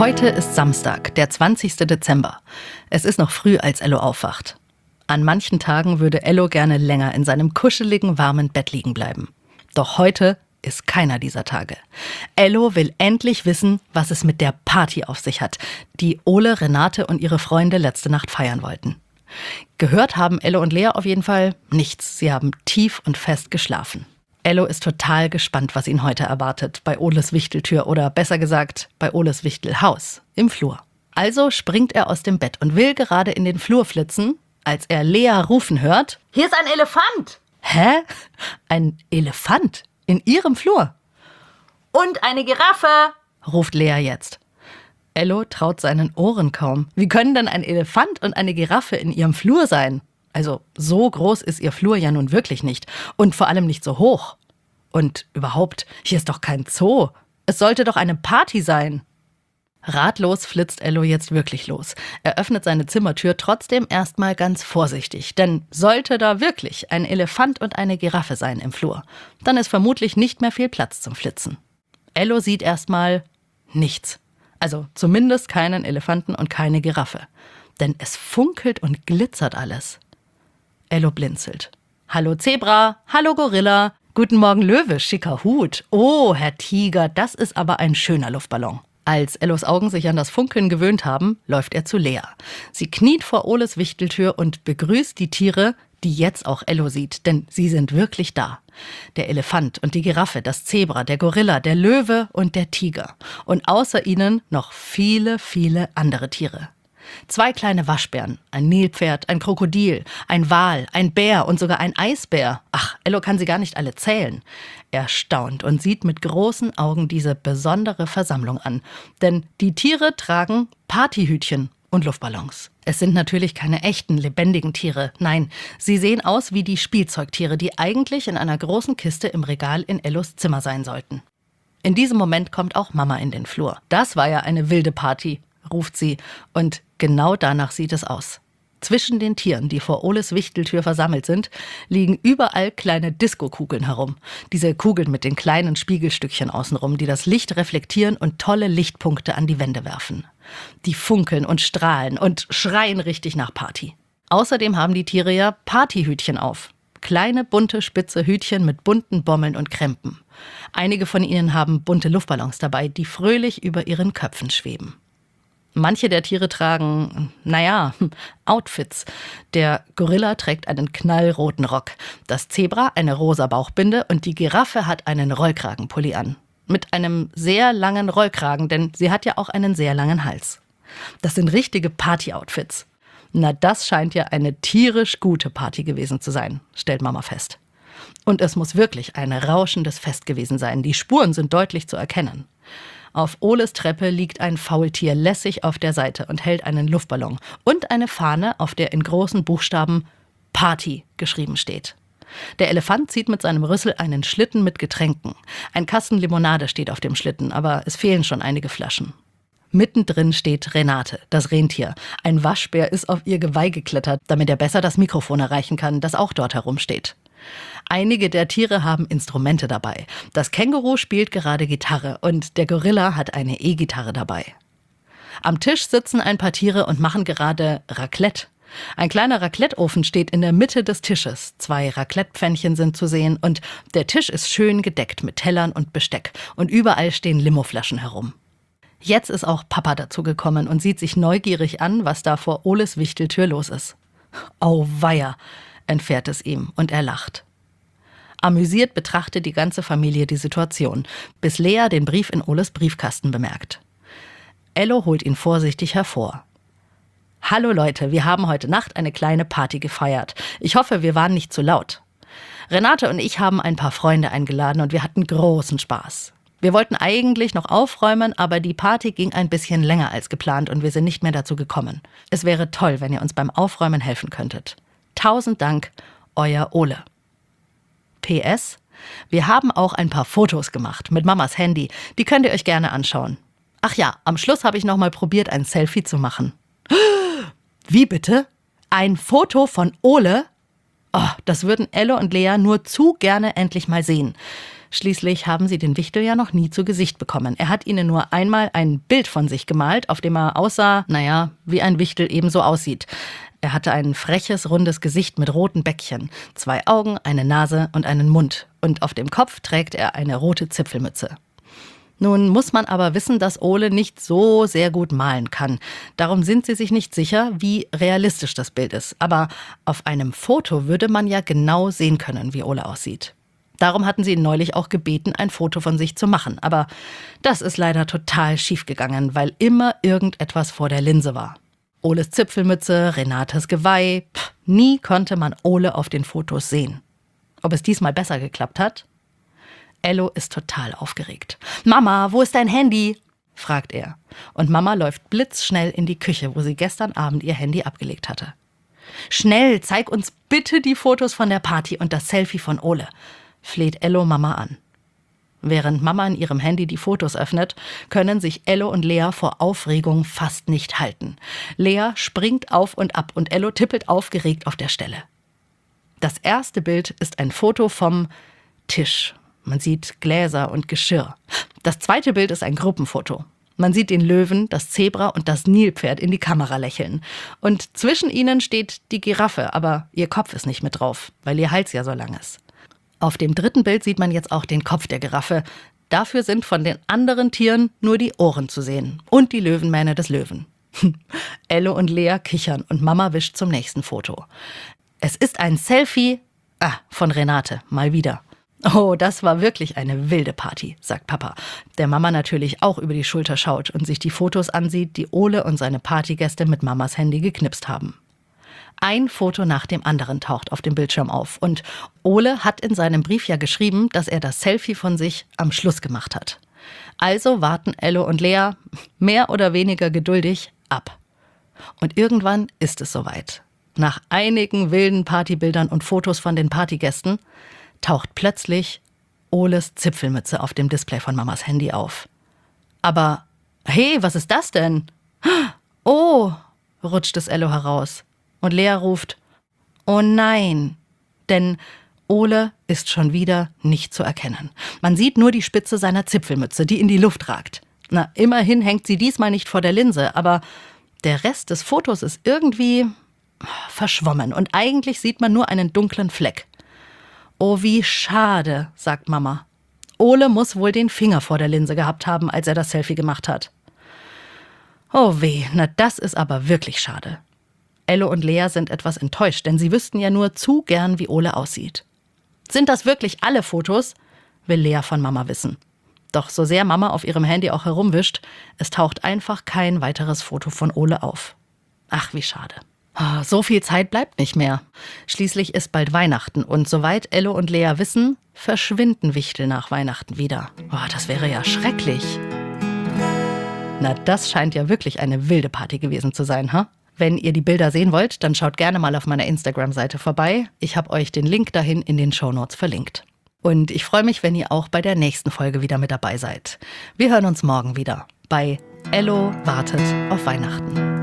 Heute ist Samstag, der 20. Dezember. Es ist noch früh, als Ello aufwacht. An manchen Tagen würde Ello gerne länger in seinem kuscheligen, warmen Bett liegen bleiben. Doch heute ist keiner dieser Tage. Ello will endlich wissen, was es mit der Party auf sich hat, die Ole, Renate und ihre Freunde letzte Nacht feiern wollten. Gehört haben Ello und Lea auf jeden Fall nichts. Sie haben tief und fest geschlafen. Ello ist total gespannt, was ihn heute erwartet, bei Oles Wichteltür oder besser gesagt, bei Oles Wichtelhaus im Flur. Also springt er aus dem Bett und will gerade in den Flur flitzen, als er Lea rufen hört: Hier ist ein Elefant! Hä? Ein Elefant? In ihrem Flur? Und eine Giraffe! Ruft Lea jetzt. Ello traut seinen Ohren kaum. Wie können denn ein Elefant und eine Giraffe in ihrem Flur sein? Also so groß ist ihr Flur ja nun wirklich nicht. Und vor allem nicht so hoch. Und überhaupt, hier ist doch kein Zoo. Es sollte doch eine Party sein. Ratlos flitzt Ello jetzt wirklich los. Er öffnet seine Zimmertür trotzdem erstmal ganz vorsichtig. Denn sollte da wirklich ein Elefant und eine Giraffe sein im Flur, dann ist vermutlich nicht mehr viel Platz zum Flitzen. Ello sieht erstmal nichts. Also zumindest keinen Elefanten und keine Giraffe. Denn es funkelt und glitzert alles. Ello blinzelt. Hallo Zebra, hallo Gorilla, guten Morgen Löwe, schicker Hut. Oh, Herr Tiger, das ist aber ein schöner Luftballon. Als Ellos Augen sich an das Funkeln gewöhnt haben, läuft er zu Lea. Sie kniet vor Oles Wichteltür und begrüßt die Tiere, die jetzt auch Ello sieht, denn sie sind wirklich da. Der Elefant und die Giraffe, das Zebra, der Gorilla, der Löwe und der Tiger. Und außer ihnen noch viele, viele andere Tiere. 2 kleine Waschbären, ein Nilpferd, ein Krokodil, ein Wal, ein Bär und sogar ein Eisbär. Ach, Ello kann sie gar nicht alle zählen. Er staunt und sieht mit großen Augen diese besondere Versammlung an. Denn die Tiere tragen Partyhütchen und Luftballons. Es sind natürlich keine echten, lebendigen Tiere. Nein, sie sehen aus wie die Spielzeugtiere, die eigentlich in einer großen Kiste im Regal in Ellos Zimmer sein sollten. In diesem Moment kommt auch Mama in den Flur. Das war ja eine wilde Party, ruft sie, und genau danach sieht es aus. Zwischen den Tieren, die vor Oles Wichteltür versammelt sind, liegen überall kleine Diskokugeln herum. Diese Kugeln mit den kleinen Spiegelstückchen außenrum, die das Licht reflektieren und tolle Lichtpunkte an die Wände werfen. Die funkeln und strahlen und schreien richtig nach Party. Außerdem haben die Tiere ja Partyhütchen auf. Kleine, bunte, spitze Hütchen mit bunten Bommeln und Krempen. Einige von ihnen haben bunte Luftballons dabei, die fröhlich über ihren Köpfen schweben. Manche der Tiere tragen, Outfits. Der Gorilla trägt einen knallroten Rock, das Zebra eine rosa Bauchbinde und die Giraffe hat einen Rollkragenpulli an. Mit einem sehr langen Rollkragen, denn sie hat ja auch einen sehr langen Hals. Das sind richtige Party-Outfits. Na, das scheint ja eine tierisch gute Party gewesen zu sein, stellt Mama fest. Und es muss wirklich ein rauschendes Fest gewesen sein. Die Spuren sind deutlich zu erkennen. Auf Oles Treppe liegt ein Faultier lässig auf der Seite und hält einen Luftballon und eine Fahne, auf der in großen Buchstaben Party geschrieben steht. Der Elefant zieht mit seinem Rüssel einen Schlitten mit Getränken. Ein Kasten Limonade steht auf dem Schlitten, aber es fehlen schon einige Flaschen. Mittendrin steht Renate, das Rentier. Ein Waschbär ist auf ihr Geweih geklettert, damit er besser das Mikrofon erreichen kann, das auch dort herumsteht. Einige der Tiere haben Instrumente dabei. Das Känguru spielt gerade Gitarre und der Gorilla hat eine E-Gitarre dabei. Am Tisch sitzen ein paar Tiere und machen gerade Raclette. Ein kleiner Racletteofen steht in der Mitte des Tisches. 2 Raclettepfännchen sind zu sehen und der Tisch ist schön gedeckt mit Tellern und Besteck. Und überall stehen Limoflaschen herum. Jetzt ist auch Papa dazugekommen und sieht sich neugierig an, was da vor Oles Wichteltür los ist. Auweia, entfährt es ihm und er lacht. Amüsiert betrachtet die ganze Familie die Situation, bis Lea den Brief in Oles Briefkasten bemerkt. Ello holt ihn vorsichtig hervor. Hallo Leute, wir haben heute Nacht eine kleine Party gefeiert. Ich hoffe, wir waren nicht zu laut. Renate und ich haben ein paar Freunde eingeladen und wir hatten großen Spaß. Wir wollten eigentlich noch aufräumen, aber die Party ging ein bisschen länger als geplant und wir sind nicht mehr dazu gekommen. Es wäre toll, wenn ihr uns beim Aufräumen helfen könntet. 1000 Dank, euer Ole. PS: Wir haben auch ein paar Fotos gemacht mit Mamas Handy. Die könnt ihr euch gerne anschauen. Ach ja, am Schluss habe ich noch mal probiert, ein Selfie zu machen. Wie bitte? Ein Foto von Ole? Oh, das würden Elle und Lea nur zu gerne endlich mal sehen. Schließlich haben sie den Wichtel ja noch nie zu Gesicht bekommen. Er hat ihnen nur einmal ein Bild von sich gemalt, auf dem er aussah, wie ein Wichtel ebenso aussieht. Er hatte ein freches, rundes Gesicht mit roten Bäckchen, 2 Augen, eine Nase und einen Mund. Und auf dem Kopf trägt er eine rote Zipfelmütze. Nun muss man aber wissen, dass Ole nicht so sehr gut malen kann. Darum sind sie sich nicht sicher, wie realistisch das Bild ist. Aber auf einem Foto würde man ja genau sehen können, wie Ole aussieht. Darum hatten sie ihn neulich auch gebeten, ein Foto von sich zu machen. Aber das ist leider total schiefgegangen, weil immer irgendetwas vor der Linse war. Oles Zipfelmütze, Renates Geweih. Nie konnte man Ole auf den Fotos sehen. Ob es diesmal besser geklappt hat? Ello ist total aufgeregt. »Mama, wo ist dein Handy?« fragt er. Und Mama läuft blitzschnell in die Küche, wo sie gestern Abend ihr Handy abgelegt hatte. »Schnell, zeig uns bitte die Fotos von der Party und das Selfie von Ole«, fleht Ello Mama an. Während Mama in ihrem Handy die Fotos öffnet, können sich Ello und Lea vor Aufregung fast nicht halten. Lea springt auf und ab und Ello tippelt aufgeregt auf der Stelle. Das erste Bild ist ein Foto vom Tisch. Man sieht Gläser und Geschirr. Das zweite Bild ist ein Gruppenfoto. Man sieht den Löwen, das Zebra und das Nilpferd in die Kamera lächeln. Und zwischen ihnen steht die Giraffe, aber ihr Kopf ist nicht mit drauf, weil ihr Hals ja so lang ist. Auf dem dritten Bild sieht man jetzt auch den Kopf der Giraffe. Dafür sind von den anderen Tieren nur die Ohren zu sehen und die Löwenmähne des Löwen. Ello und Lea kichern und Mama wischt zum nächsten Foto. Es ist ein Selfie von Renate, mal wieder. Oh, das war wirklich eine wilde Party, sagt Papa, der Mama natürlich auch über die Schulter schaut und sich die Fotos ansieht, die Ole und seine Partygäste mit Mamas Handy geknipst haben. Ein Foto nach dem anderen taucht auf dem Bildschirm auf und Ole hat in seinem Brief ja geschrieben, dass er das Selfie von sich am Schluss gemacht hat. Also warten Ello und Lea mehr oder weniger geduldig ab. Und irgendwann ist es soweit. Nach einigen wilden Partybildern und Fotos von den Partygästen taucht plötzlich Oles Zipfelmütze auf dem Display von Mamas Handy auf. Aber, hey, was ist das denn? Oh, rutscht es Ello heraus. Und Lea ruft, oh nein, denn Ole ist schon wieder nicht zu erkennen. Man sieht nur die Spitze seiner Zipfelmütze, die in die Luft ragt. Na, immerhin hängt sie diesmal nicht vor der Linse, aber der Rest des Fotos ist irgendwie verschwommen und eigentlich sieht man nur einen dunklen Fleck. Oh, wie schade, sagt Mama. Ole muss wohl den Finger vor der Linse gehabt haben, als er das Selfie gemacht hat. Oh weh, na das ist aber wirklich schade. Ello und Lea sind etwas enttäuscht, denn sie wüssten ja nur zu gern, wie Ole aussieht. Sind das wirklich alle Fotos? Will Lea von Mama wissen. Doch so sehr Mama auf ihrem Handy auch herumwischt, es taucht einfach kein weiteres Foto von Ole auf. Ach, wie schade. So viel Zeit bleibt nicht mehr. Schließlich ist bald Weihnachten und soweit Ello und Lea wissen, verschwinden Wichtel nach Weihnachten wieder. Das wäre ja schrecklich. Na, das scheint ja wirklich eine wilde Party gewesen zu sein, ha? Wenn ihr die Bilder sehen wollt, dann schaut gerne mal auf meiner Instagram-Seite vorbei. Ich habe euch den Link dahin in den Shownotes verlinkt. Und ich freue mich, wenn ihr auch bei der nächsten Folge wieder mit dabei seid. Wir hören uns morgen wieder bei Ello wartet auf Weihnachten.